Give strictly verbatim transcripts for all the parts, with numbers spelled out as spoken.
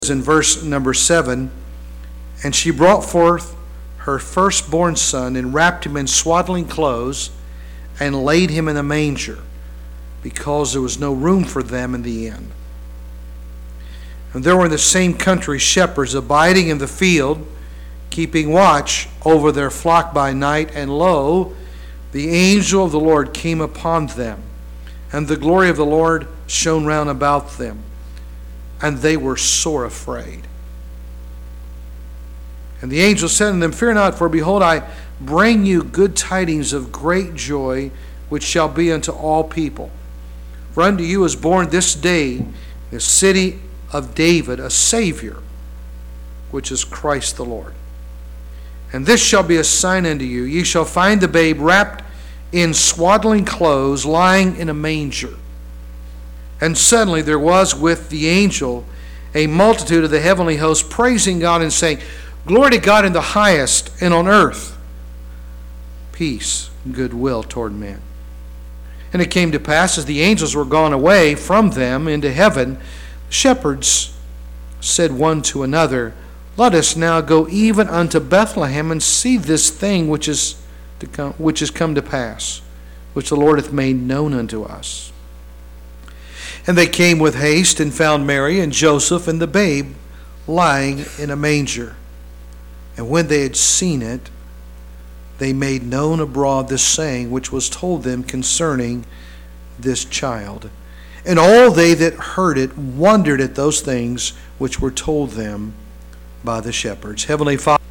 In verse number seven, and she brought forth her firstborn son and wrapped him in swaddling clothes and laid him in a manger because there was no room for them in the inn. And there were in the same country shepherds abiding in the field, keeping watch over their flock by night, and lo, the angel of the Lord came upon them, and the glory of the Lord shone round about them, and they were sore afraid. And the angel said unto them, Fear not, for behold, I bring you good tidings of great joy, which shall be unto all people. For unto you is born this day in the city of David a Savior, which is Christ the Lord. And this shall be a sign unto you. Ye shall find the babe wrapped in swaddling clothes, lying in a manger. And suddenly there was with the angel a multitude of the heavenly host, praising God and saying, Glory to God in the highest, and on earth peace, goodwill toward men. And it came to pass, as the angels were gone away from them into heaven, the shepherds said one to another, Let us now go even unto Bethlehem, and see this thing which is to come, which is come to pass, which the Lord hath made known unto us. And they came with haste, and found Mary and Joseph and the babe lying in a manger. And when they had seen it, they made known abroad this saying which was told them concerning this child. And all they that heard it wondered at those things which were told them by the shepherds. Heavenly Father,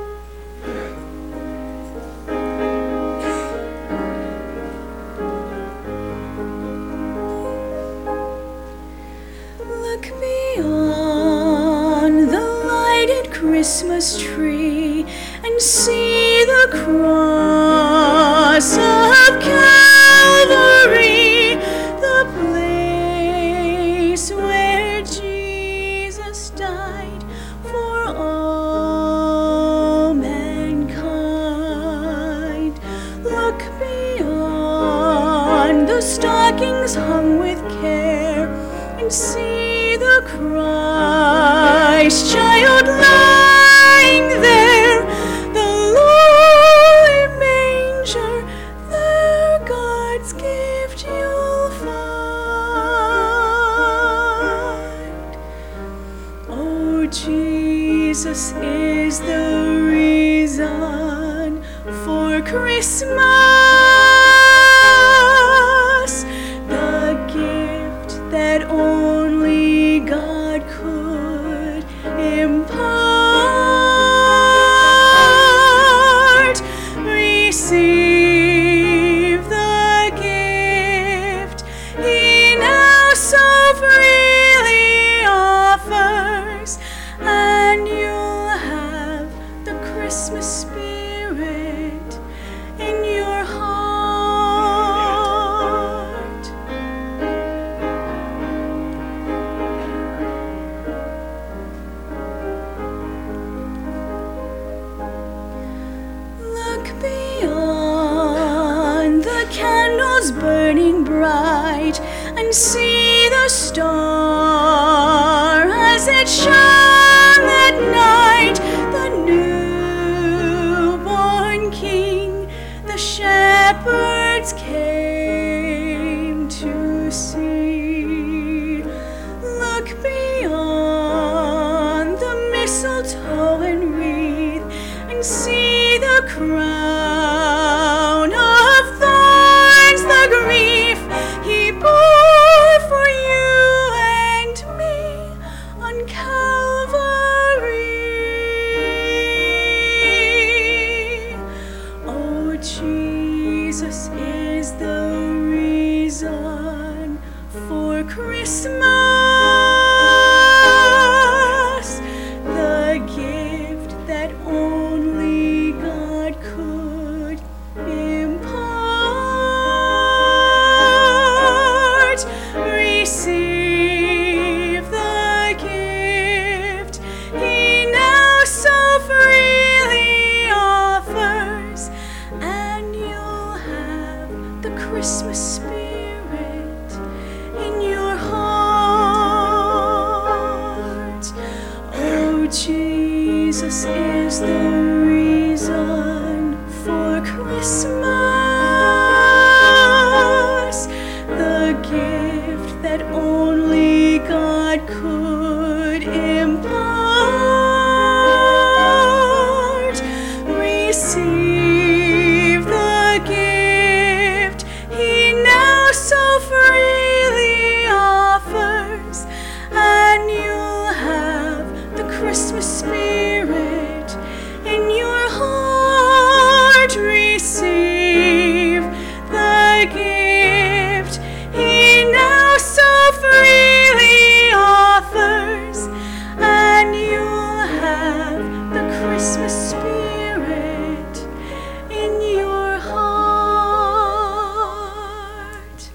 Christmas tree and see the cross of Calvary, the place where Jesus died for all mankind. Look beyond the stockings hung with care and see the Christ child lying there, the lowly manger, there God's gift you'll find. Oh, Jesus is the reason for Christmas, the gift that only God could impart. Receive the gift He now so freely offers, and you'll have the Christmas spirit in your heart. Look beyond the candles burning bright and see the star as it shone that night, the newborn King the shepherds came to see. Look beyond the mistletoe and wreath and see the crown of thorns, the grief He bore for you and me on Calvary. Oh, Jesus is the reason for Christmas, the gift that only God could impart. Receive the gift Jesus is the reason for Christmas, the gift that only God could impart. Receive the gift He now so freely offers, and you'll have the Christmas spirit in your heart. Receive the gift He now so freely offers, and you'll have the Christmas spirit in your heart.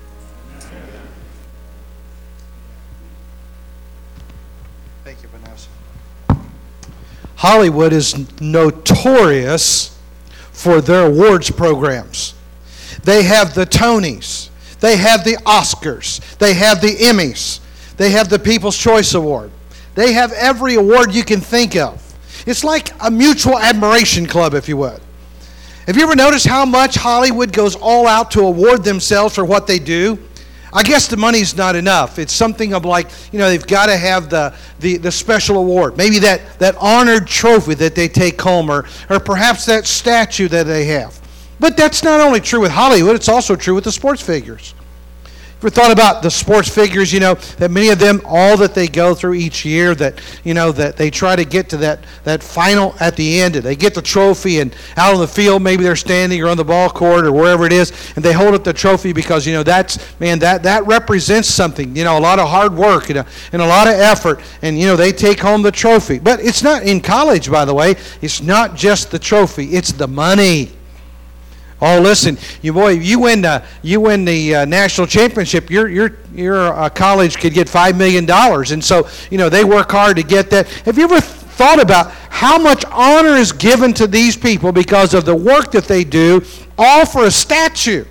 Thank you, Vanessa. Hollywood is notorious for their awards programs. They have the Tonys, they have the Oscars, they have the Emmys, they have the People's Choice Award. They have every award you can think of. It's like a mutual admiration club, if you would. Have you ever noticed how much Hollywood goes all out to award themselves for what they do? I guess the money's not enough. It's something of like, you know, they've got to have the, the, the special award. Maybe that, that honored trophy that they take home, or, or perhaps that statue that they have. But that's not only true with Hollywood, it's also true with the sports figures. Ever thought about the sports figures, you know, that many of them, all that they go through each year, that, you know, that they try to get to that, that final at the end, and they get the trophy, and out on the field, maybe they're standing or on the ball court or wherever it is, and they hold up the trophy because, you know, that's, man, that, that represents something, you know, a lot of hard work and a, and a lot of effort, and, you know, they take home the trophy. But it's not, in college, by the way, it's not just the trophy, it's the money. Oh, listen, you boy, you win the you win the uh, national championship. Your your your uh, college could get five million dollars, and so you know they work hard to get that. Have you ever thought about how much honor is given to these people because of the work that they do, all for a statue?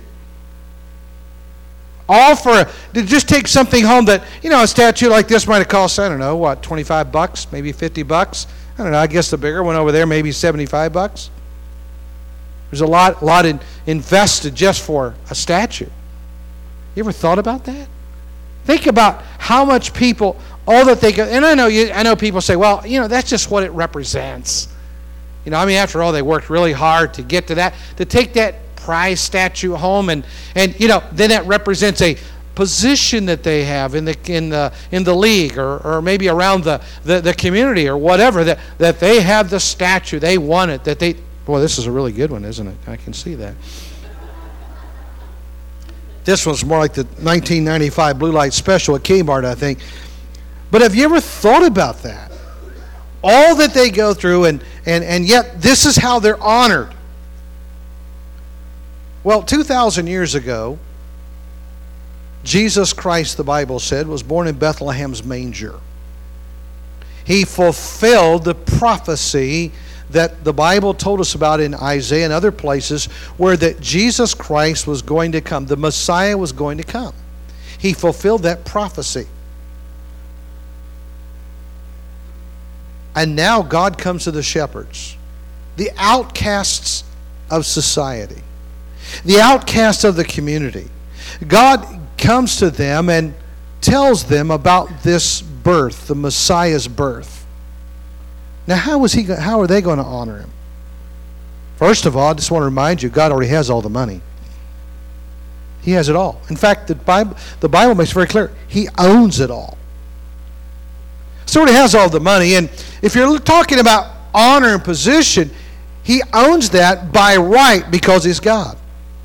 All for a, to just take something home that, you know, a statue like this might have cost, I don't know, what, twenty-five bucks, maybe fifty bucks. I don't know. I guess the bigger one over there, maybe seventy-five bucks. There's a lot, lot in, invested just for a statue. You ever thought about that? Think about how much people, all that they go, and I know you, I know people say, well, you know, that's just what it represents. You know, I mean, after all, they worked really hard to get to that, to take that prize statue home, and and you know, then that represents a position that they have in the in the in the league, or, or maybe around the, the, the community or whatever, that, that they have the statue, they won it, that they. Boy, this is a really good one, isn't it? I can see that. This one's more like the nineteen ninety-five Blue Light Special at Kmart, I think. But have you ever thought about that? All that they go through, and, and, and yet this is how they're honored. Well, two thousand years ago, Jesus Christ, the Bible said, was born in Bethlehem's manger. He fulfilled the prophecy that the Bible told us about in Isaiah and other places, where that Jesus Christ was going to come. The Messiah was going to come. He fulfilled that prophecy. And now God comes to the shepherds, the outcasts of society, the outcasts of the community. God comes to them and tells them about this birth, the Messiah's birth. Now, how is he? How are they going to honor him? First of all, I just want to remind you, God already has all the money. He has it all. In fact, the Bible, the Bible makes it very clear, He owns it all. So He has all the money, and if you're talking about honor and position, He owns that by right because He's God.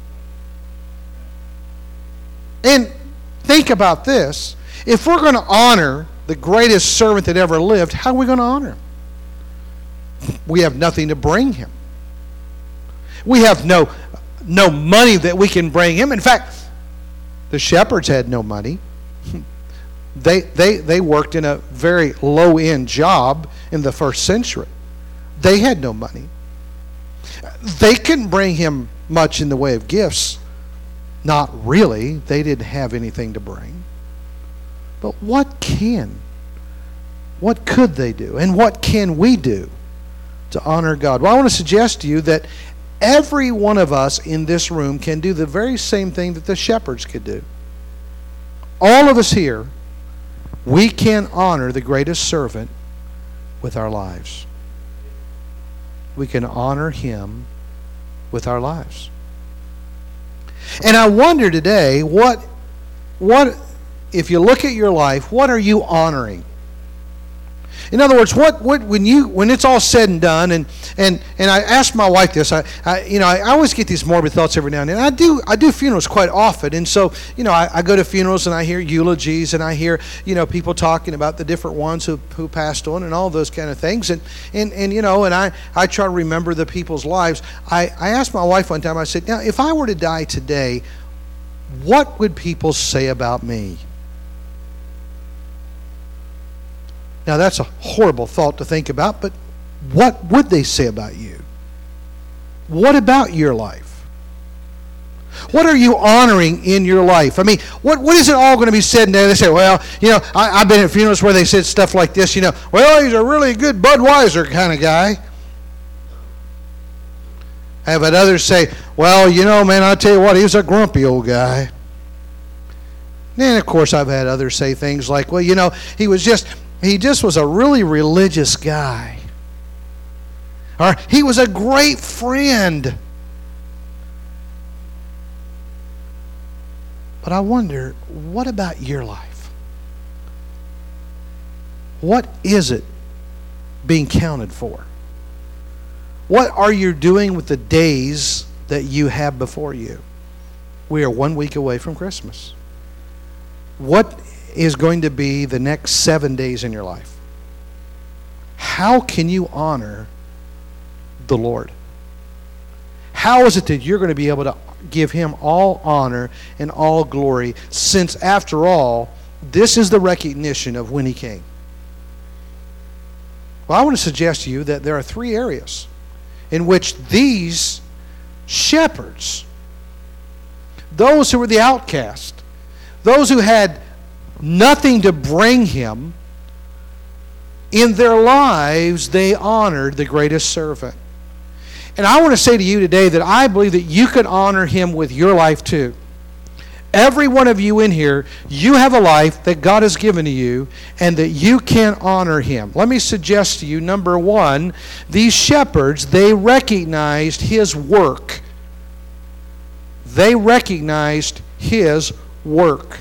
And think about this. If we're going to honor the greatest servant that ever lived, how are we going to honor Him? We have nothing to bring Him. We have no, no money that we can bring Him. In fact, the shepherds had no money. They, they, they worked in a very low-end job in the first century. They had no money. They couldn't bring Him much in the way of gifts. Not really. They didn't have anything to bring. But what can what could they do? And what can we do to honor God? Well, I want to suggest to you that every one of us in this room can do the very same thing that the shepherds could do. All of us here, we can honor the greatest servant with our lives. We can honor him with our lives. And I wonder today, what, what, if you look at your life, what are you honoring? In other words, what, what when you when it's all said and done, and and, and I asked my wife this, I, I you know I, I always get these morbid thoughts every now and then. I do I do funerals quite often, and so you know I, I go to funerals and I hear eulogies and I hear you know people talking about the different ones who who passed on and all those kind of things, and and, and you know and I, I try to remember the people's lives. I, I asked my wife one time, I said, now if I were to die today, what would people say about me? Now, that's a horrible thought to think about, but what would they say about you? What about your life? What are you honoring in your life? I mean, what, what is it all going to be said there? They say, well, you know, I, I've been at funerals where they said stuff like this, you know, well, he's a really good Budweiser kind of guy. I've had others say, well, you know, man, I'll tell you what, he was a grumpy old guy. And, of course, I've had others say things like, well, you know, he was just... He just was a really religious guy. Or he was a great friend. But I wonder, what about your life? What is it being counted for? What are you doing with the days that you have before you? We are one week away from Christmas. What is going to be the next seven days in your life? How can you honor the Lord? How is it that you're going to be able to give him all honor and all glory, since after all, this is the recognition of when he came? Well, I want to suggest to you that there are three areas in which these shepherds, those who were the outcast, those who had nothing to bring him, in their lives they honored the greatest servant. And I want to say to you today that I believe that you can honor him with your life too. Every one of you in here, you have a life that God has given to you and that you can honor him. Let me suggest to you, number one, these shepherds, they recognized his work. They recognized his work.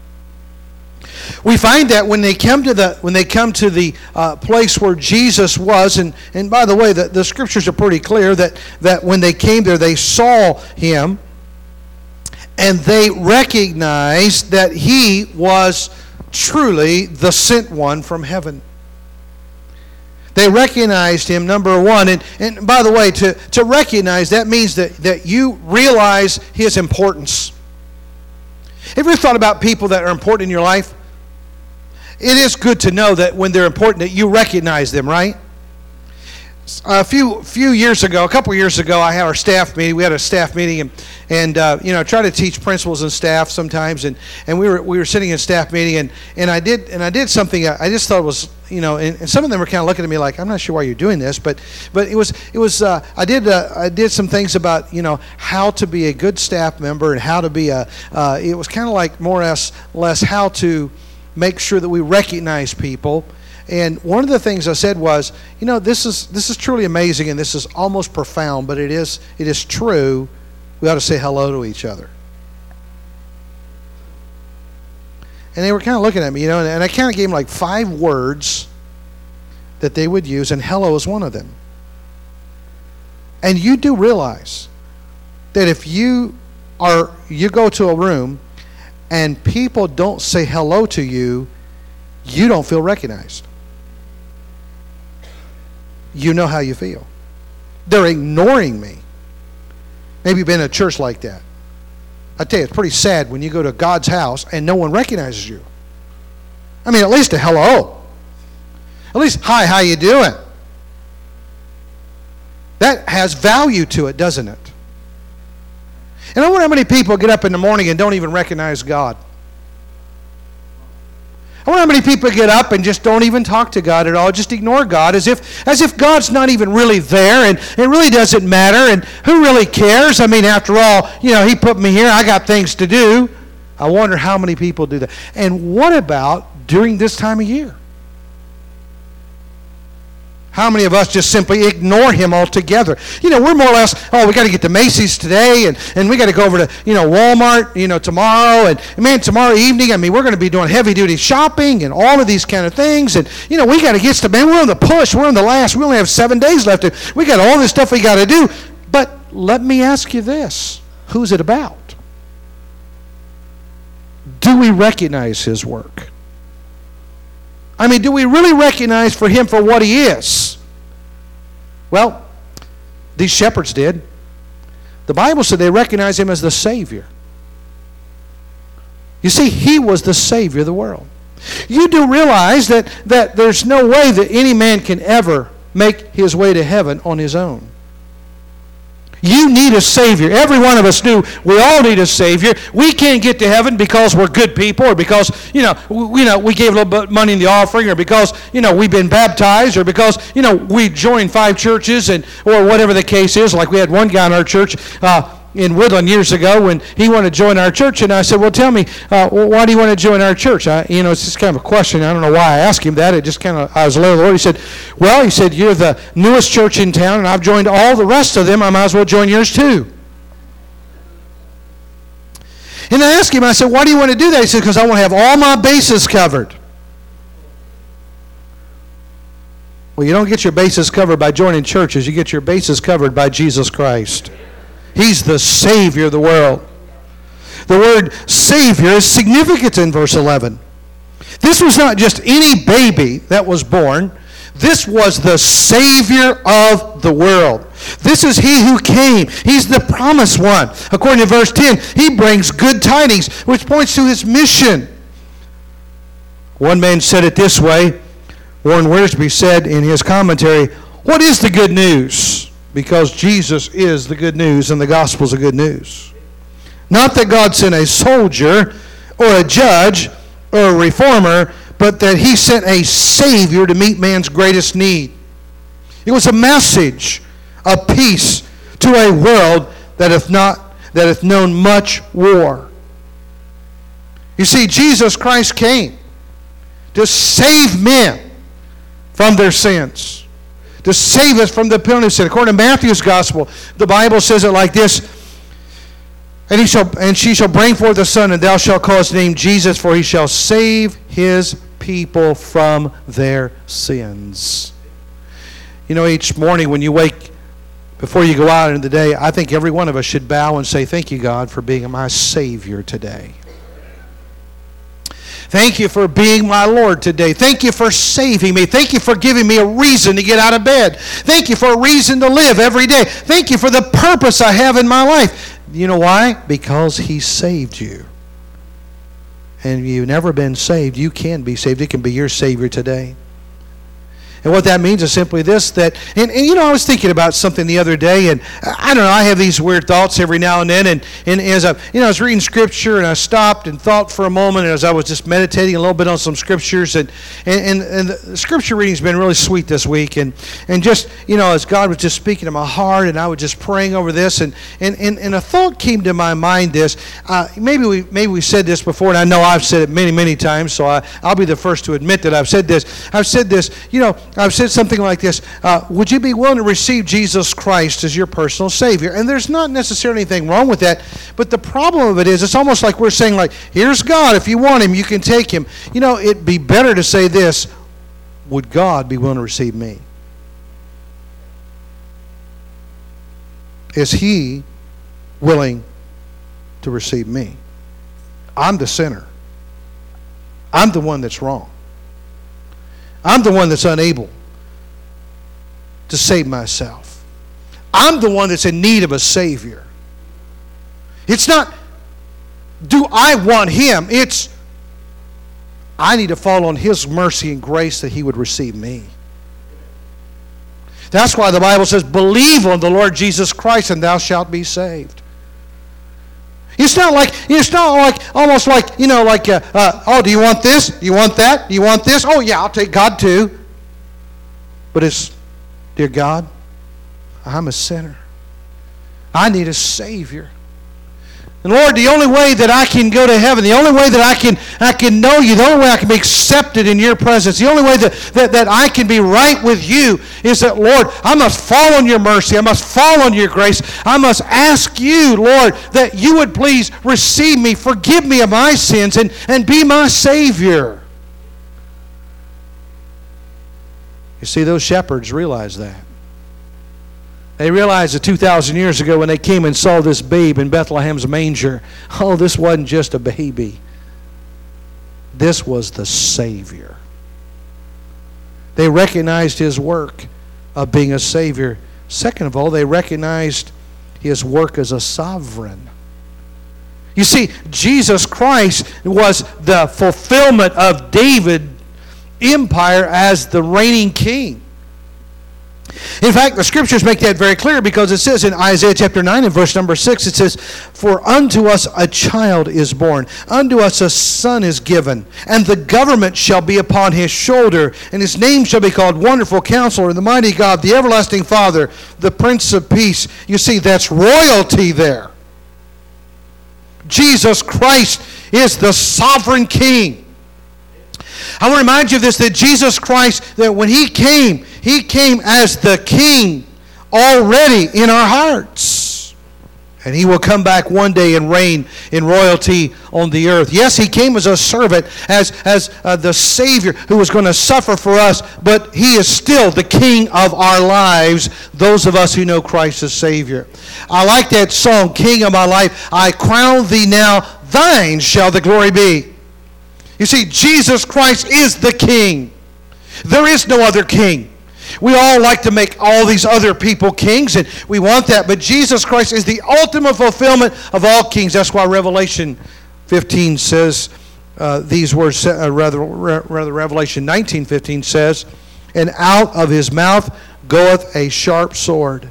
We find that when they come to the when they come to the uh, place where Jesus was, and, and by the way, the, the scriptures are pretty clear that, that when they came there, they saw him, and they recognized that he was truly the sent one from heaven. They recognized him, number one, and, and by the way, to, to recognize, that means that, that you realize his importance. Have you ever thought about people that are important in your life? It is good to know that when they're important, that you recognize them, right? A few few years ago, a couple years ago, I had our staff meeting. We had a staff meeting, and and uh, you know, try to teach principals and staff sometimes. And, and we were we were sitting in staff meeting, and, and I did and I did something I just thought was, you know, and, and some of them were kind of looking at me like, I'm not sure why you're doing this, but but it was it was uh, I did uh, I did some things about, you know, how to be a good staff member and how to be a. Uh, it was kind of like more or less less how to make sure that we recognize people. And one of the things I said was, you know, this is this is truly amazing, and this is almost profound, but it is it is true. We ought to say hello to each other. And they were kind of looking at me, you know, and, and I kind of gave them like five words that they would use, and hello is one of them. And you do realize that if you are you go to a room and people don't say hello to you, you don't feel recognized. You know how you feel. They're ignoring me. Maybe you've been in a church like that. I tell you, it's pretty sad when you go to God's house and no one recognizes you. I mean, at least a hello. At least, hi, how you doing? That has value to it, doesn't it? And I wonder how many people get up in the morning and don't even recognize God. I wonder how many people get up and just don't even talk to God at all, just ignore God, as if as if God's not even really there, and it really doesn't matter, and who really cares? I mean, after all, you know, He put me here, I got things to do. I wonder how many people do that. And what about during this time of year? How many of us just simply ignore Him altogether? You know, we're more or less, oh, we got to get to Macy's today, and, and we got to go over to, you know, Walmart, you know, tomorrow, and, and man, tomorrow evening, I mean, we're going to be doing heavy-duty shopping and all of these kind of things, and, you know, we got to get stuff, man, we're on the push, we're on the last, we only have seven days left, we got all this stuff we got to do. But let me ask you this, who's it about? Do we recognize His work? I mean, do we really recognize for Him for what He is? Well, these shepherds did. The Bible said they recognized Him as the Savior. You see, He was the Savior of the world. You do realize that, that there's no way that any man can ever make his way to heaven on his own. You need a Savior. Every one of us do. We all need a Savior. We can't get to heaven because we're good people, or because, you know, we, you know, we gave a little bit of money in the offering, or because, you know, we've been baptized, or because, you know, we joined five churches, and or whatever the case is. Like we had one guy in our church uh, in Woodland years ago when he wanted to join our church, and I said, well, tell me, uh, why do you want to join our church? I, you know, it's just kind of a question. I don't know why I asked him that. It just kind of, I was led of the Lord. He said, well, he said, you're the newest church in town, and I've joined all the rest of them. I might as well join yours too. And I asked him, I said, why do you want to do that? He said, because I want to have all my bases covered. Well, you don't get your bases covered by joining churches. You get your bases covered by Jesus Christ. He's the Savior of the world. The word Savior is significant in verse eleven. This was not just any baby that was born. This was the Savior of the world. This is He who came. He's the promised one. According to verse ten, He brings good tidings, which points to His mission. One man said it this way. Warren Wiersbe said in his commentary, what is the good news? Because Jesus is the good news, and the gospel is the good news. Not that God sent a soldier or a judge or a reformer, but that He sent a Savior to meet man's greatest need. It was a message of peace to a world that hath not that hath known much war. You see, Jesus Christ came to save men from their sins, to save us from the penalty of sin. According to Matthew's gospel, the Bible says it like this, And he shall and she shall bring forth a son, and thou shalt call his name Jesus, for he shall save his people from their sins. You know, each morning when you wake, before you go out into the day, I think every one of us should bow and say, thank you, God, for being my Savior today. Thank you for being my Lord today. Thank you for saving me. Thank you for giving me a reason to get out of bed. Thank you for a reason to live every day. Thank you for the purpose I have in my life. You know why? Because He saved you. And if you've never been saved, you can be saved. It can be your Savior today. And what that means is simply this, that, and, and you know, I was thinking about something the other day, and I don't know, I have these weird thoughts every now and then, and, and as I, you know, I was reading Scripture, and I stopped and thought for a moment, and as I was just meditating a little bit on some Scriptures, and and, and, and the Scripture reading's been really sweet this week, and, and just, you know, as God was just speaking to my heart, and I was just praying over this, and, and, and, and a thought came to my mind this, uh, maybe we maybe we said this before, and I know I've said it many, many times, so I, I'll be the first to admit that I've said this. I've said this, you know, I've said something like this, uh, would you be willing to receive Jesus Christ as your personal Savior? And there's not necessarily anything wrong with that, but the problem of it is, it's almost like we're saying, like, here's God, if you want Him, you can take Him. You know, it'd be better to say this, would God be willing to receive me? Is He willing to receive me? I'm the sinner. I'm the one that's wrong. I'm the one that's unable to save myself. I'm the one that's in need of a Savior. It's not, do I want Him? It's, I need to fall on His mercy and grace that He would receive me. That's why the Bible says, believe on the Lord Jesus Christ and thou shalt be saved. It's not like, it's not like, almost like, you know, like, uh, uh, oh, do you want this? Do you want that? Do you want this? Oh, yeah, I'll take God too. But it's, dear God, I'm a sinner. I need a Savior. And Lord, the only way that I can go to heaven, the only way that I can I can know you, the only way I can be accepted in your presence, the only way that, that, that I can be right with you is that, Lord, I must fall on your mercy. I must fall on your grace. I must ask you, Lord, that you would please receive me, forgive me of my sins, and, and be my Savior. You see, those shepherds realized that. They realized that two thousand years ago when they came and saw this babe in Bethlehem's manger, oh, this wasn't just a baby. This was the Savior. They recognized his work of being a Savior. Second of all, they recognized his work as a sovereign. You see, Jesus Christ was the fulfillment of David's empire as the reigning king. In fact, the Scriptures make that very clear because it says in Isaiah chapter nine and verse number six, it says, "For unto us a child is born, unto us a son is given, and the government shall be upon his shoulder, and his name shall be called Wonderful Counselor, the Mighty God, the Everlasting Father, the Prince of Peace." You see, that's royalty there. Jesus Christ is the sovereign King. I want to remind you of this, that Jesus Christ, that when he came, he came as the King already in our hearts. And he will come back one day and reign in royalty on the earth. Yes, he came as a servant, as, as uh, the Savior who was going to suffer for us, but he is still the King of our lives, those of us who know Christ as Savior. I like that song, "King of my life, I crown thee now, thine shall the glory be." You see, Jesus Christ is the King. There is no other king. We all like to make all these other people kings, and we want that, but Jesus Christ is the ultimate fulfillment of all kings. That's why Revelation fifteen says uh, these words, uh, rather, rather Revelation nineteen fifteen says, "And out of his mouth goeth a sharp sword,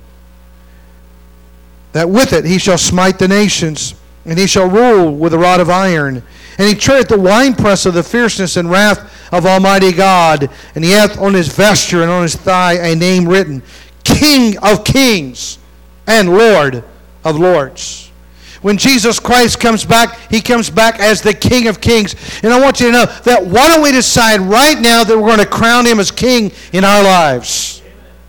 that with it he shall smite the nations, and he shall rule with a rod of iron. And he treadeth the winepress of the fierceness and wrath of Almighty God. And he hath on his vesture and on his thigh a name written, King of Kings and Lord of Lords." When Jesus Christ comes back, he comes back as the King of Kings. And I want you to know that why don't we decide right now that we're going to crown him as King in our lives?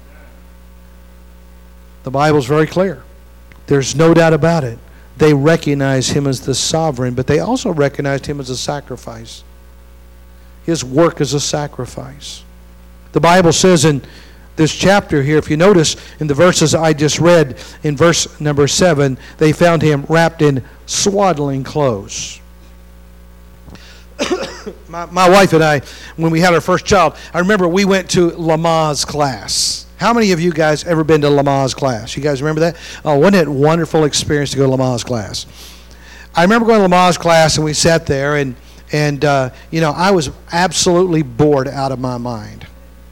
The Bible's very clear. There's no doubt about it. They recognized him as the sovereign, but they also recognized him as a sacrifice. His work as a sacrifice. The Bible says in this chapter here, if you notice in the verses I just read, in verse number seven, they found him wrapped in swaddling clothes. my, my wife and I, when we had our first child, I remember we went to Lamaze class. How many of you guys ever been to Lamaze class? You guys remember that? Oh, wasn't it a wonderful experience to go to Lamaze class? I remember going to Lamaze class, and we sat there, and, and uh, you know, I was absolutely bored out of my mind.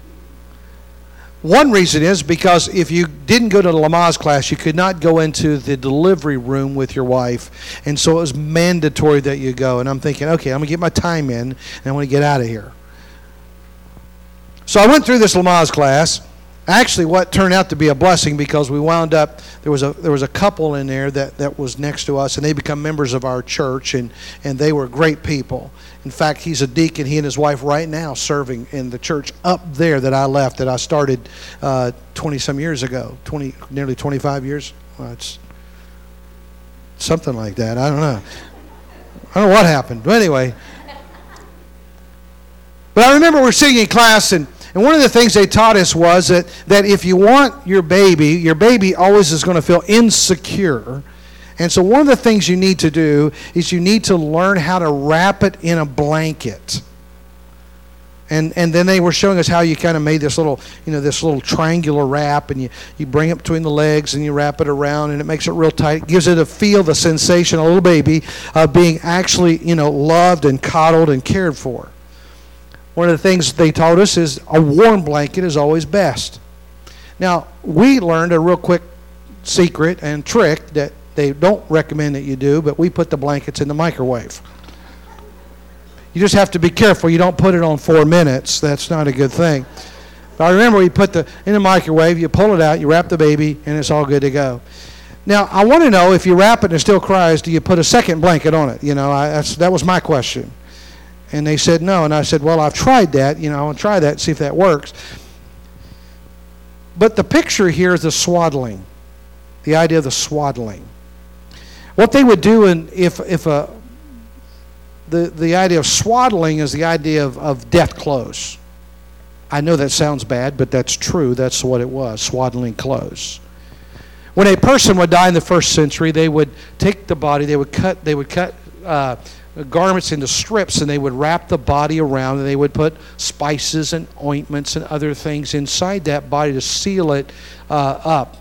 One reason is because if you didn't go to the Lamaze class, you could not go into the delivery room with your wife, and so it was mandatory that you go. And I'm thinking, okay, I'm going to get my time in, and I want to get out of here. So I went through this Lamaze class. Actually, what turned out to be a blessing, because we wound up, there was a there was a couple in there that, that was next to us, and they become members of our church, and, and they were great people. In fact, he's a deacon, he and his wife right now serving in the church up there that I left, that I started uh, twenty-some years ago, twenty, nearly twenty-five years. Well, it's something like that, I don't know. I don't know what happened, but anyway. But I remember we're sitting in class, and And one of the things they taught us was that, that if you want your baby, your baby always is going to feel insecure. And so one of the things you need to do is you need to learn how to wrap it in a blanket. And and then they were showing us how you kind of made this little, you know, this little triangular wrap, and you, you bring it between the legs and you wrap it around, and it makes it real tight. It gives it a feel, the sensation, a little baby, of being actually, you know, loved and coddled and cared for. One of the things they taught us is a warm blanket is always best. Now, we learned a real quick secret and trick that, they don't recommend that you do, but we put the blankets in the microwave. You just have to be careful. You don't put it on four minutes. That's not a good thing. But I remember you put the in the microwave, you pull it out, you wrap the baby, and it's all good to go. Now, I want to know, if you wrap it and it still cries, do you put a second blanket on it? You know, I, that's, that was my question. And they said no. And I said, well, I've tried that. You know, I'll try that and see if that works. But the picture here is the swaddling, the idea of the swaddling. What they would do in, if, if a, the, the idea of swaddling is the idea of, of death clothes. I know that sounds bad, but that's true. That's what it was, swaddling clothes. When a person would die in the first century, they would take the body, they would cut, they would cut uh, garments into strips, and they would wrap the body around, and they would put spices and ointments and other things inside that body to seal it uh, up.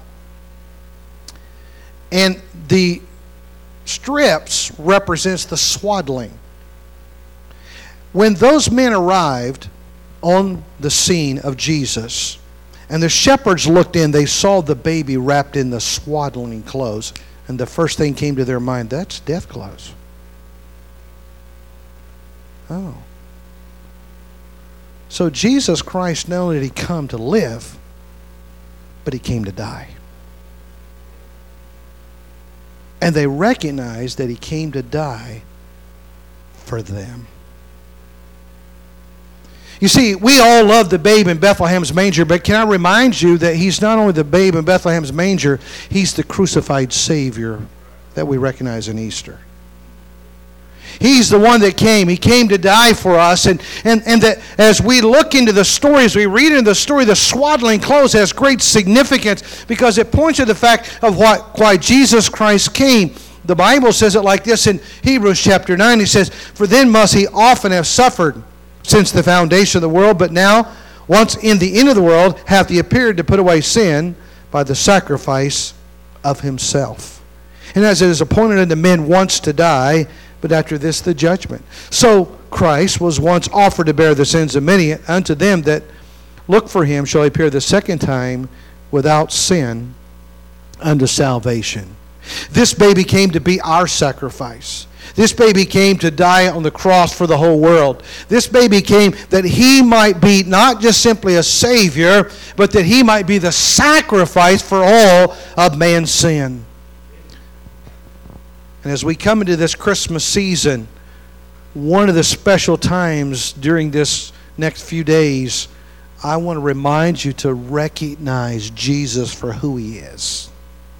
And the strips represents the swaddling. When those men arrived on the scene of Jesus, and the shepherds looked in, they saw the baby wrapped in the swaddling clothes. And the first thing came to their mind, that's death clothes. Oh. So Jesus Christ, not only did he come to live, but he came to die. And they recognized that he came to die for them. You see, we all love the babe in Bethlehem's manger, but can I remind you that he's not only the babe in Bethlehem's manger, he's the crucified Savior that we recognize in Easter. He's the one that came. He came to die for us. And, and, and that as we look into the story, as we read into the story, the swaddling clothes has great significance because it points to the fact of what, why Jesus Christ came. The Bible says it like this in Hebrews chapter nine. He says, "For then must he often have suffered since the foundation of the world, but now, once in the end of the world, hath he appeared to put away sin by the sacrifice of himself. And as it is appointed unto men once to die, but after this the judgment. So Christ was once offered to bear the sins of many. Unto them that look for him shall he appear the second time without sin unto salvation." This baby came to be our sacrifice. This baby came to die on the cross for the whole world. This baby came that he might be not just simply a Savior, but that he might be the sacrifice for all of man's sin. And as we come into this Christmas season, one of the special times during this next few days, I want to remind you to recognize Jesus for who he is.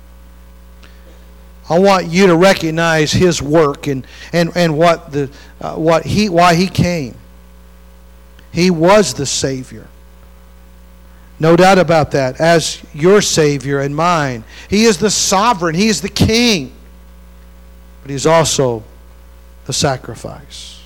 I want you to recognize his work and, and, and what the uh, what he why he came. He was the Savior. No doubt about that. As your Savior and mine. He is the sovereign. He is the King. But he's also the sacrifice.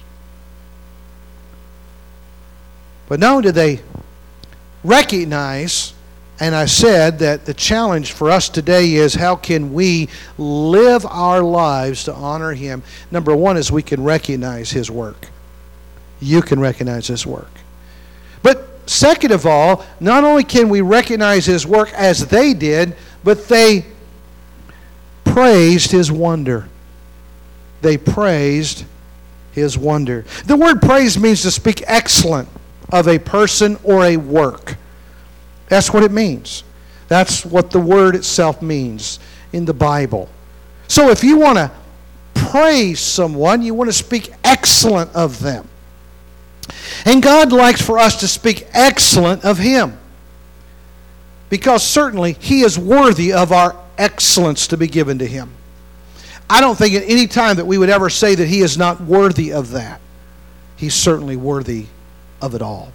But not only did they recognize, and I said that the challenge for us today is how can we live our lives to honor him. Number one is we can recognize his work. You can recognize his work. But second of all, not only can we recognize his work as they did, but they praised his wonder. They praised his wonder. The word praise means to speak excellent of a person or a work. That's what it means. That's what the word itself means in the Bible. So if you want to praise someone, you want to speak excellent of them. And God likes for us to speak excellent of him. Because certainly he is worthy of our excellence to be given to him. I don't think at any time that we would ever say that he is not worthy of that. He's certainly worthy of it all.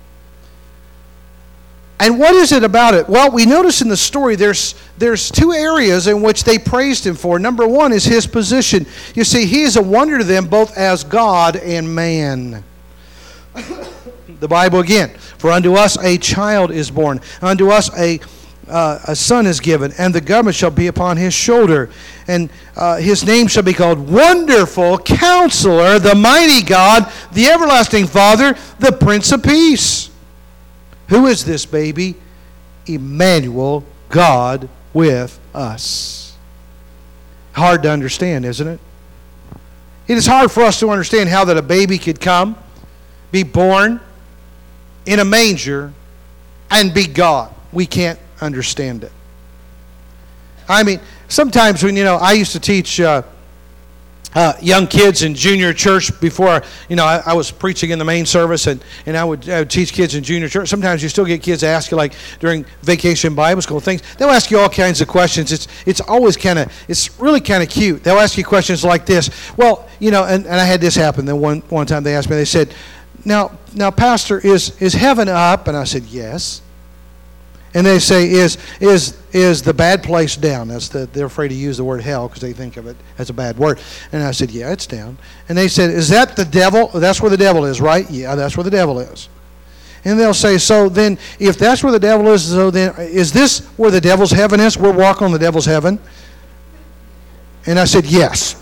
And what is it about it? Well, we notice in the story there's there's two areas in which they praised him for. Number one is his position. You see, he is a wonder to them both as God and man. The Bible again, "For unto us a child is born, unto us a uh, a son is given, and the government shall be upon his shoulder. And uh, his name shall be called Wonderful Counselor, the Mighty God, the Everlasting Father, the Prince of Peace." Who is this baby? Emmanuel, God with us. hard to understand, isn't it? It is hard for us to understand how that a baby could come, be born in a manger, and be God. We can't understand it. I mean, sometimes when, you know, I used to teach uh, uh, young kids in junior church before, you know, I, I was preaching in the main service, and, and I, would, I would teach kids in junior church. Sometimes you still get kids ask you, like during vacation Bible school things, they'll ask you all kinds of questions. It's it's always kind of, it's really kind of cute. They'll ask you questions like this. Well, you know, and, and I had this happen. Then one, one time they asked me, they said, now, now, Pastor, is, is heaven up? And I said, yes. And they say, is is is the bad place down? That's the, they're afraid to use the word hell because they think of it as a bad word. And I said, yeah, it's down. And they said, is that the devil? That's where the devil is, right? Yeah, that's where the devil is. And they'll say, so then, if that's where the devil is, so then, is this where the devil's heaven is? We're walking on the devil's heaven? And I said, yes.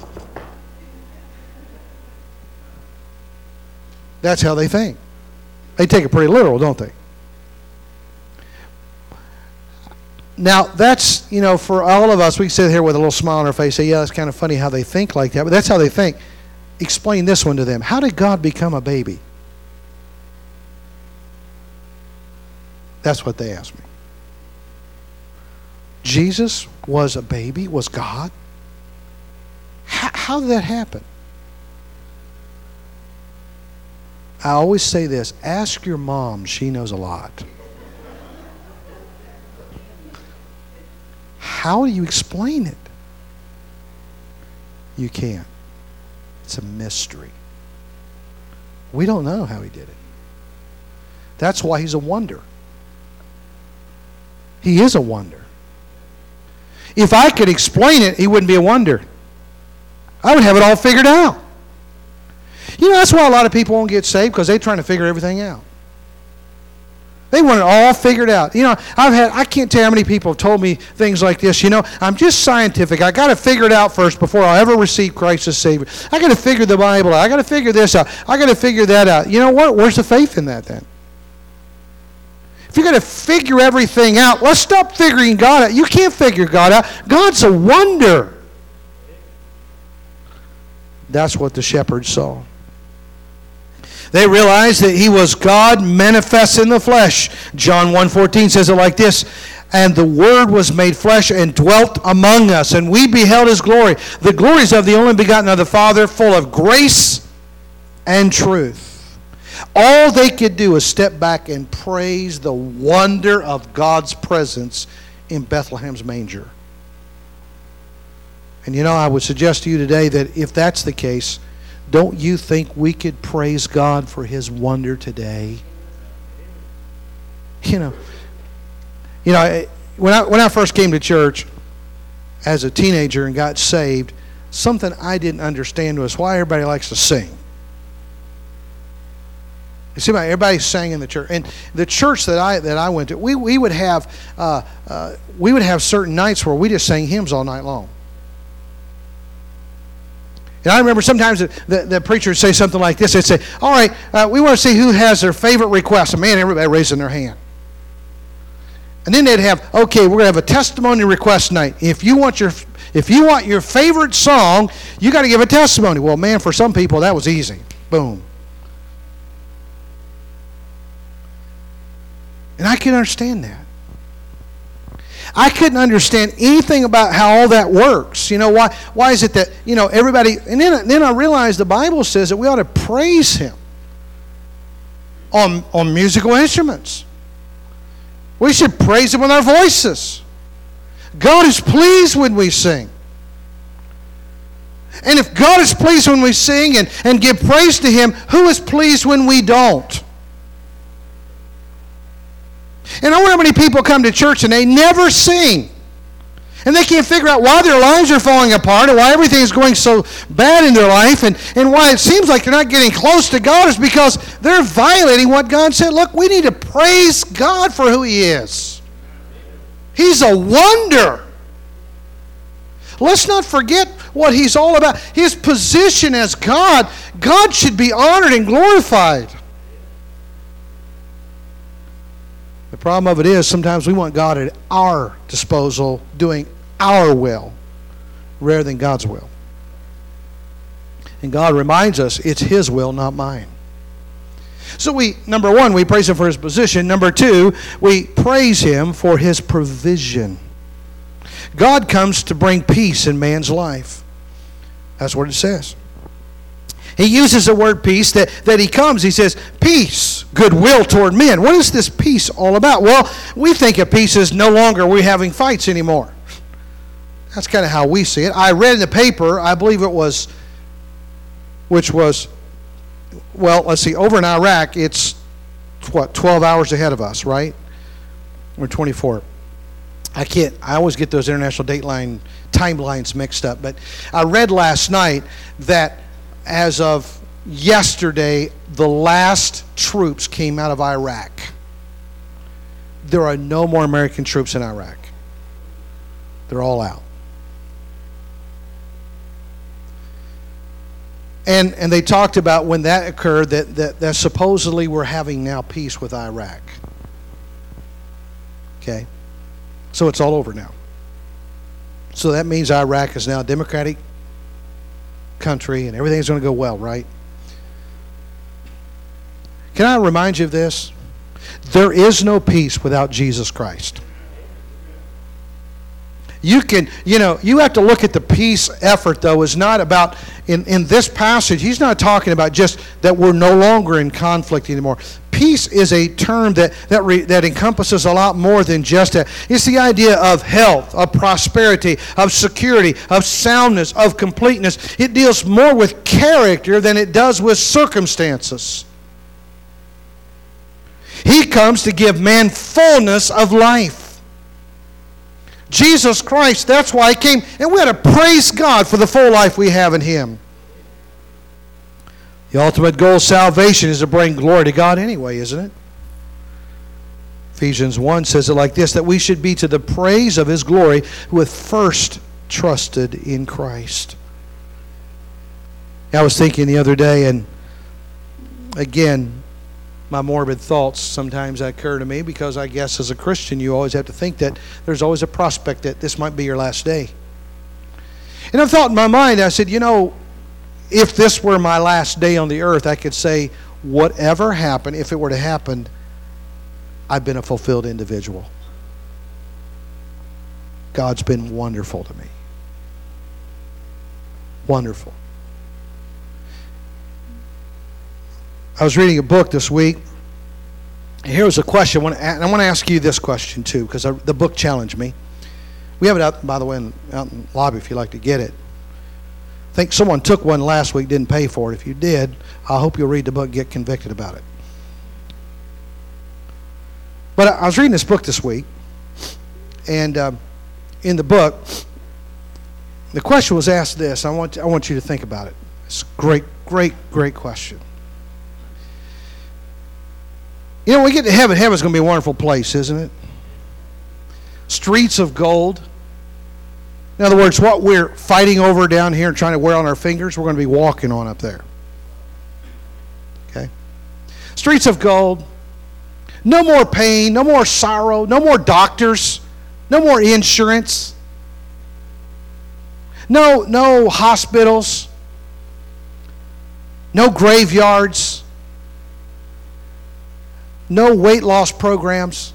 That's how they think. They take it pretty literal, don't they? Now, that's, you know, for all of us, we sit here with a little smile on our face, say, yeah, it's kind of funny how they think like that, but that's how they think. Explain this one to them. How did God become a baby? That's what they asked me. Jesus was a baby, was God? How, how did that happen? I always say this, ask your mom, she knows a lot. How do you explain it? You can't. It's a mystery. We don't know how he did it. That's why he's a wonder. He is a wonder. If I could explain it, he wouldn't be a wonder. I would have it all figured out. You know, that's why a lot of people won't get saved, because they're trying to figure everything out. They want it all figured out. You know, I've had, I can't tell you how many people have told me things like this. You know, I'm just scientific. I got to figure it out first before I'll ever receive Christ as Savior. I got to figure the Bible out. I got to figure this out. I got to figure that out. You know what? Where's the faith in that then? If you're going to figure everything out, let's stop figuring God out. You can't figure God out. God's a wonder. That's what the shepherds saw. They realized that he was God manifest in the flesh. John one fourteen says it like this, and the Word was made flesh and dwelt among us, and we beheld his glory. The glories of the only begotten of the Father, full of grace and truth. All they could do is step back and praise the wonder of God's presence in Bethlehem's manger. And you know, I would suggest to you today that if that's the case, don't you think we could praise God for his wonder today? You know, you know, when I when I first came to church as a teenager and got saved, something I didn't understand was why everybody likes to sing. You see, everybody sang in the church, and the church that I that I went to, we we would have uh, uh, we would have certain nights where we just sang hymns all night long. And I remember sometimes the, the, the preacher would say something like this. They'd say, all right, uh, we want to see who has their favorite request. And man, everybody raising their hand. And then they'd have, okay, we're going to have a testimony request night. If you want your if you want your favorite song, you got to give a testimony. Well, man, for some people, that was easy. Boom. And I can understand that. I couldn't understand anything about how all that works. You know, why why is it that, you know, everybody, and then, then I realized the Bible says that we ought to praise him on, on musical instruments. We should praise him with our voices. God is pleased when we sing. And if God is pleased when we sing and, and give praise to him, who is pleased when we don't? And I wonder how many people come to church and they never sing. And they can't figure out why their lives are falling apart and why everything is going so bad in their life, and, and why it seems like they're not getting close to God is because they're violating what God said. Look, we need to praise God for who he is. He's a wonder. Let's not forget what he's all about. His position as God. God should be honored and glorified. The problem of it is sometimes we want God at our disposal, doing our will, rather than God's will. And God reminds us it's His will, not mine. So we, number one, we praise Him for His position. Number two, we praise Him for His provision. God comes to bring peace in man's life. That's what it says. He uses the word peace, that, that He comes, He says, peace, goodwill toward men. What is this peace all about? Well, we think of peace as no longer we having fights anymore. That's kind of how we see it. I read in the paper, I believe it was, which was, well, let's see, over in Iraq, it's, what, twelve hours ahead of us, right? Or twenty-four. I can't, I always get those international dateline timelines mixed up. But I read last night that as of yesterday, the last troops came out of Iraq. There are no more American troops in Iraq. They're all out. And and they talked about when that occurred that, that, that supposedly we're having now peace with Iraq. Okay? So it's all over now. So that means Iraq is now a democratic country and everything's going to go well, right? Can I remind you of this? There is no peace without Jesus Christ. You can, you know, you have to look at the peace effort, though, is not about, in, in this passage, he's not talking about just that we're no longer in conflict anymore. Peace is a term that that, re, that encompasses a lot more than just that. It's the idea of health, of prosperity, of security, of soundness, of completeness. It deals more with character than it does with circumstances. He comes to give man fullness of life. Jesus Christ, that's why He came. And we ought to praise God for the full life we have in Him. The ultimate goal of salvation is to bring glory to God anyway, isn't it? Ephesians one says it like this, that we should be to the praise of His glory who hath first trusted in Christ. I was thinking the other day, and again, my morbid thoughts sometimes occur to me because I guess as a Christian you always have to think that there's always a prospect that this might be your last day. And I thought in my mind, I said, you know, if this were my last day on the earth, I could say, whatever happened, if it were to happen, I've been a fulfilled individual. God's been wonderful to me. Wonderful. I was reading a book this week, and here was a question. I want to, I want to ask you this question too, because the book challenged me. We have it out, by the way, in, out in the lobby if you'd like to get it. I think someone took one last week, didn't pay for it. If you did, I hope you'll read the book and get convicted about it. But I was reading this book this week, and um, in the book, the question was asked this. I want, I want you to think about it. It's a great, great, great question. You know, when we get to heaven, heaven's going to be a wonderful place, isn't it? Streets of gold. In other words, what we're fighting over down here and trying to wear on our fingers, we're going to be walking on up there. Okay? Streets of gold. No more pain, no more sorrow, no more doctors, no more insurance. No, no hospitals. No graveyards. No weight loss programs.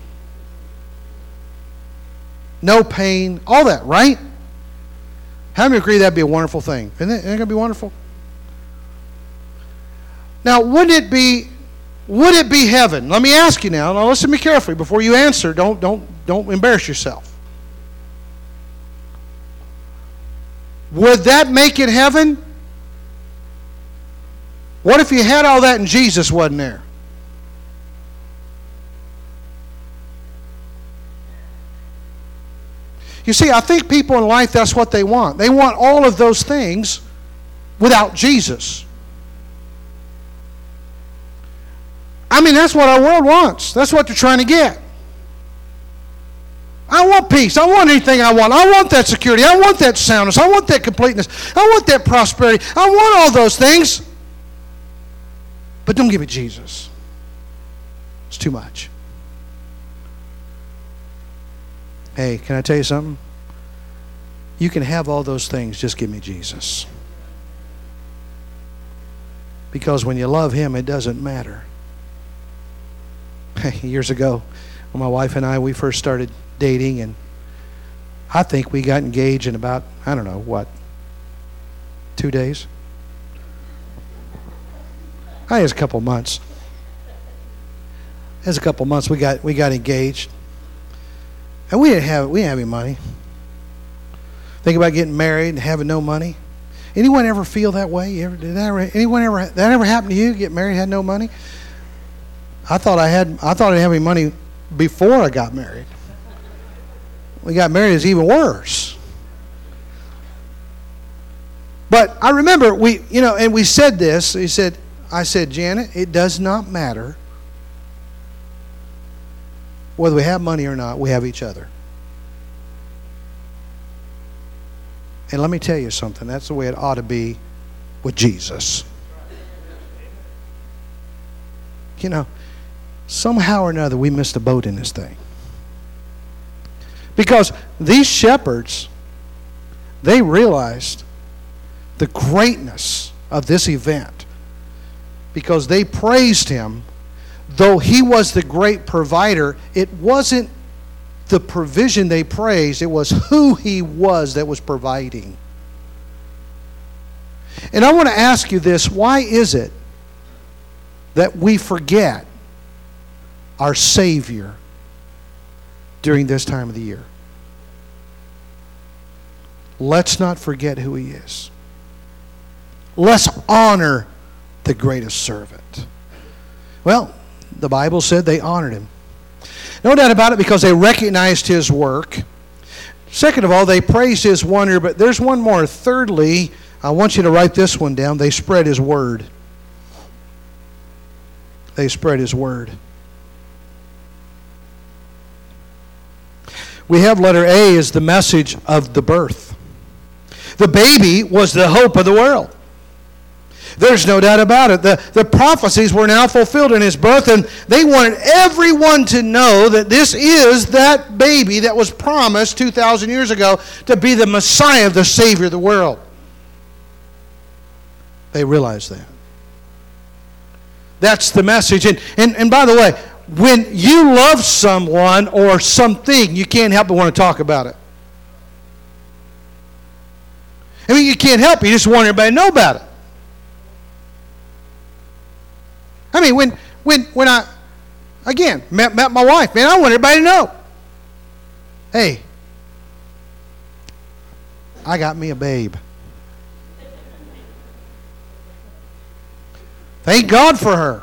No pain. All that, right? How many agree that'd be a wonderful thing? Isn't it, isn't it going to be wonderful? Now, wouldn't it be, would it be heaven? Let me ask you now. Now, listen to me carefully before you answer. Don't, don't, don't embarrass yourself. Would that make it heaven? What if you had all that and Jesus wasn't there? You see, I think people in life, that's what they want. They want all of those things without Jesus. I mean, that's what our world wants. That's what they're trying to get. I want peace. I want anything I want. I want that security. I want that soundness. I want that completeness. I want that prosperity. I want all those things. But don't give it Jesus. It's too much. Hey, can I tell you something? You can have all those things, just give me Jesus. Because when you love Him, it doesn't matter. Years ago, when my wife and I, we first started dating, and I think we got engaged in about, I don't know, what, two days? I think it was a couple months. It was a couple months we got we got engaged. And we didn't have we didn't have any money. Think about getting married and having no money. Anyone ever feel that way? You ever, did that ever, anyone ever that ever happened to you? Get married, had no money? I thought I had I thought I didn't have any money before I got married. We got married, it's even worse. But I remember we you know, and we said this, he said I said, Janet, it does not matter whether we have money or not, we have each other. And let me tell you something, that's the way it ought to be with Jesus. You know, somehow or another we missed a boat in this thing. Because these shepherds, they realized the greatness of this event. Because they praised Him. Though He was the great provider, it wasn't the provision they praised, it was who He was that was providing. And I want to ask you this, why is it that we forget our Savior during this time of the year? Let's not forget who He is. Let's honor the greatest servant. Well, the Bible said they honored Him. No doubt about it, because they recognized His work. Second of all, they praised His wonder, but there's one more. Thirdly, I want you to write this one down. They spread His word. They spread His word. We have letter A as the message of the birth. The baby was the hope of the world. There's no doubt about it. The, the prophecies were now fulfilled in His birth, and they wanted everyone to know that this is that baby that was promised two thousand years ago to be the Messiah, the Savior of the world. They realized that. That's the message. And, and, and by the way, when you love someone or something, you can't help but want to talk about it. I mean, you can't help it. You just want everybody to know about it. I mean, when when when I, again, met, met my wife, man, I want everybody to know. Hey, I got me a babe. Thank God for her.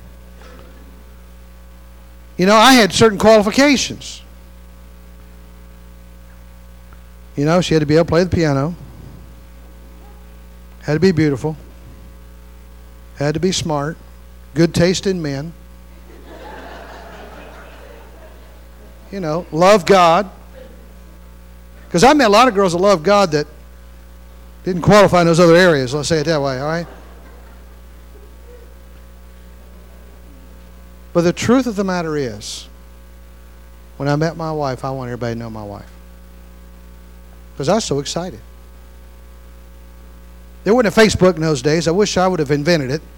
You know, I had certain qualifications. You know, she had to be able to play the piano. Had to be beautiful. Had to be smart. Good taste in men. You know, love God. Because I met a lot of girls that love God that didn't qualify in those other areas. Let's say it that way, all right? But the truth of the matter is, when I met my wife, I want everybody to know my wife. Because I was so excited. There wasn't a Facebook in those days. I wish I would have invented it.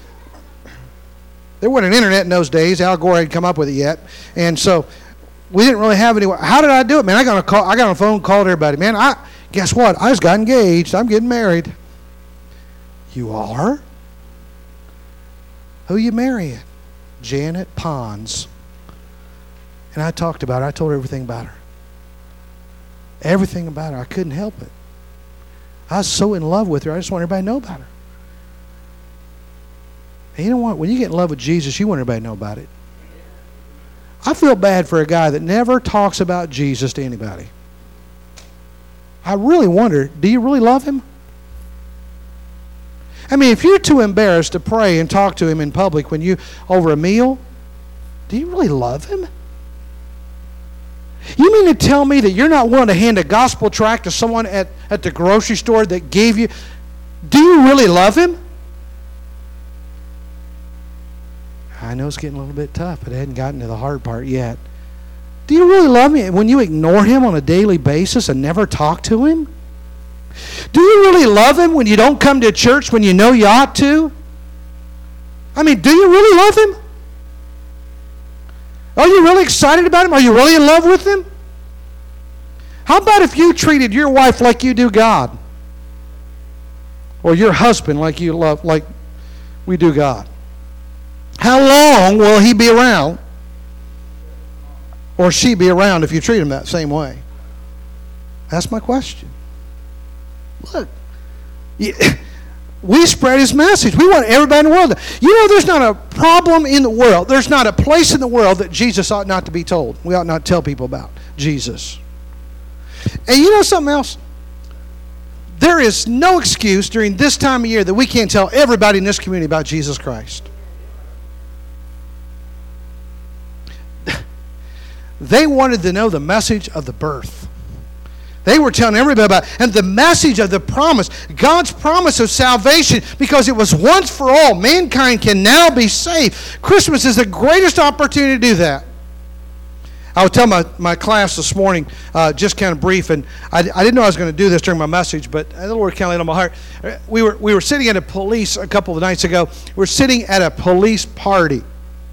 There wasn't an internet in those days. Al Gore hadn't come up with it yet. And so we didn't really have any. How did I do it, man? I got a call. I got on a phone, called everybody. Man, I guess what? I just got engaged. I'm getting married. You are? Who you marrying? Janet Pons. And I talked about her. I told her everything about her. Everything about her. I couldn't help it. I was so in love with her. I just want everybody to know about her. And you know what? When you get in love with Jesus, you want everybody to know about it. I feel bad for a guy that never talks about Jesus to anybody. I really wonder, do you really love Him? I mean, if you're too embarrassed to pray and talk to Him in public when you over a meal, do you really love Him? You mean to tell me that you're not willing to hand a gospel tract to someone at, at the grocery store that gave you? Do you really love Him? I know it's getting a little bit tough, but I hadn't gotten to the hard part yet. Do you really love me when you ignore him on a daily basis and never talk to him? Do you really love him when you don't come to church when you know you ought to? I mean, do you really love him? Are you really excited about him? Are you really in love with him? How about if you treated your wife like you do God? Or your husband like you love, like we do God? How long will he be around? Or she be around if you treat him that same way? That's my question. Look, we spread his message. We want everybody in the world to. You know, there's not a problem in the world. There's not a place in the world that Jesus ought not to be told. We ought not tell people about Jesus. And you know something else? There is no excuse during this time of year that we can't tell everybody in this community about Jesus Christ. They wanted to know the message of the birth. They were telling everybody about it. And the message of the promise, God's promise of salvation, because it was once for all. Mankind can now be saved. Christmas is the greatest opportunity to do that. I was telling my, my class this morning, uh, just kind of brief, and I, I didn't know I was going to do this during my message, but the Lord kind of laid on my heart. We were, we were sitting at a police, a couple of nights ago, we were sitting at a police party.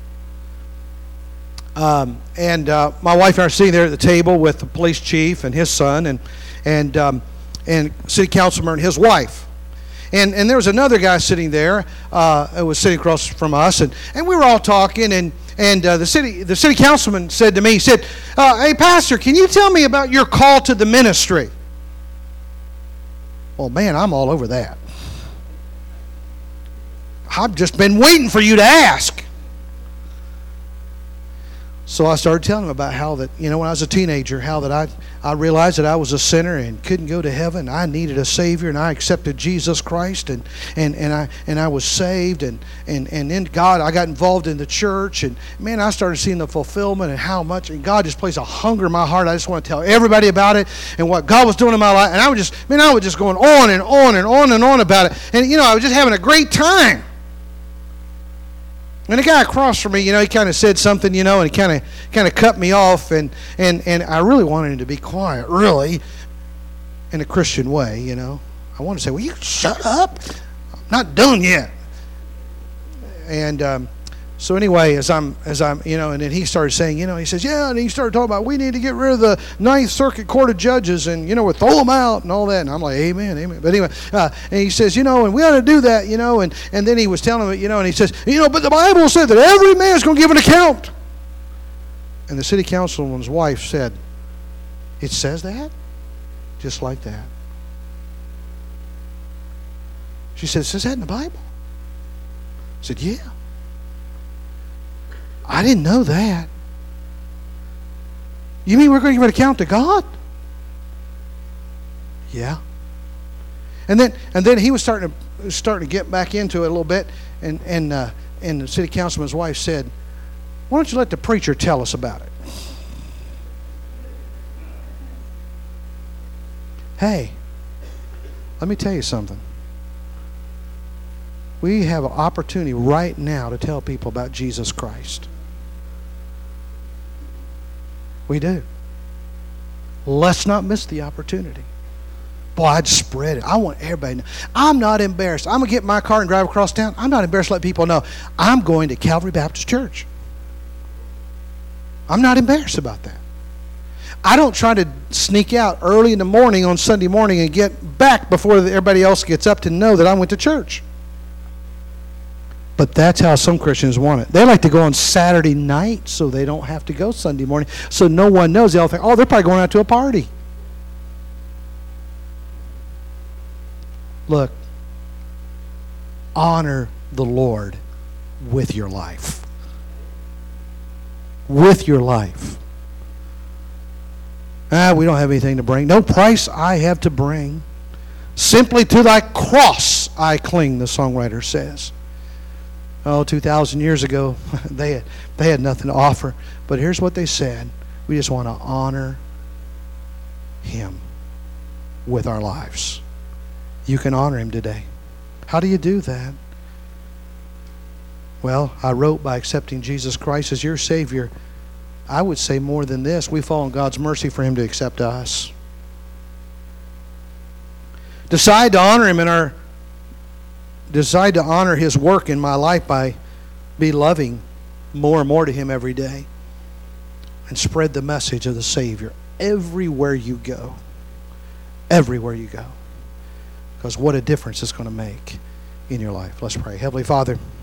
Um, and uh, my wife and I are sitting there at the table with the police chief and his son and and um, and city councilman and his wife. And and there was another guy sitting there uh, who was sitting across from us, and, and we were all talking, and and uh, the city the city councilman said to me, he said, uh, "Hey, Pastor, can you tell me about your call to the ministry?" Well, man, I'm all over that. I've just been waiting for you to ask. So I started telling him about how that, you know, when I was a teenager, how that I, I realized that I was a sinner and couldn't go to heaven. I needed a Savior, and I accepted Jesus Christ, and, and, and I and I was saved, and, and, and then God, I got involved in the church, and man, I started seeing the fulfillment and how much, and God just placed a hunger in my heart. I just want to tell everybody about it and what God was doing in my life. And I was just, man, I was just going on and on and on and on about it. And, you know, I was just having a great time. And the guy across from me, you know, he kind of said something, you know, and he kind of kind of cut me off, and, and, and I really wanted him to be quiet, really, in a Christian way, you know. I wanted to say, "Will you shut up? I'm not done yet." And um, so anyway, as I'm, as I'm, you know, and then he started saying, you know, he says, yeah, and he started talking about we need to get rid of the Ninth Circuit Court of Judges, and, you know, we throw them out and all that. And I'm like, amen, amen. But anyway, uh, and he says, you know, and we ought to do that, you know, and, and then he was telling me, you know, and he says, you know, but the Bible said that every man is going to give an account. And the city councilman's wife said, it says that? Just like that. She said, it says that in the Bible? I said, yeah. I didn't know that. You mean we're going to give an account to God? Yeah. And then and then he was starting to starting to get back into it a little bit, and and uh, and the city councilman's wife said, "Why don't you let the preacher tell us about it?" Hey, let me tell you something. We have an opportunity right now to tell people about Jesus Christ. We do. Let's not miss the opportunity. Boy, I'd spread it. I want everybody to know. I'm not embarrassed. I'm going to get in my car and drive across town. I'm not embarrassed to let people know I'm going to Calvary Baptist Church. I'm not embarrassed about that. I don't try to sneak out early in the morning on Sunday morning and get back before everybody else gets up to know that I went to church. But that's how some Christians want it. They like to go on Saturday night so they don't have to go Sunday morning. So no one knows. They all think, oh, they're probably going out to a party. Look, honor the Lord with your life. With your life. Ah, we don't have anything to bring. No price I have to bring. Simply to thy cross I cling, the songwriter says. Oh, two thousand years ago, they had, they had nothing to offer. But here's what they said. We just want to honor Him with our lives. You can honor Him today. How do you do that? Well, I wrote by accepting Jesus Christ as your Savior. I would say more than this, we fall in God's mercy for Him to accept us. Decide to honor Him in our, decide to honor His work in my life by be loving more and more to Him every day. And spread the message of the Savior everywhere you go. Everywhere you go. Because what a difference it's going to make in your life. Let's pray. Heavenly Father,